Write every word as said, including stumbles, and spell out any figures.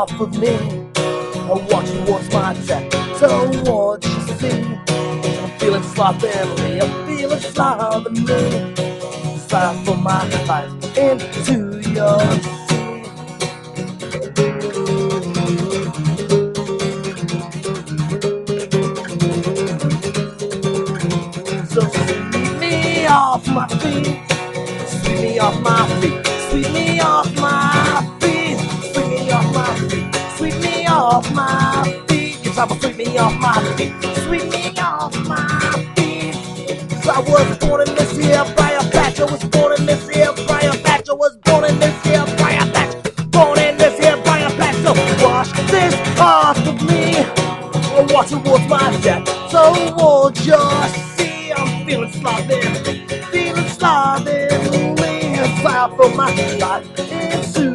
off of me. I'm watching towards my death, so what you see? I'm feeling slovenly, I'm feeling slovenly. Slide for my life into your sea. So sweep me off my feet, sweep me off my feet, sweep me off my feet, sweep me off my feet, sweep me off my feet. Yes, I will sweep me off my feet, sweep me off my feet. Cause I was born in this year, Briar Patch. I was born in this year, Briar Patch. I was born in this year, Briar Patch. Born in this year, Briar Patch. So wash this off of me, or watch towards my death. So won't you see? I'm feeling slovenly, feeling slovenly. Fire for my life into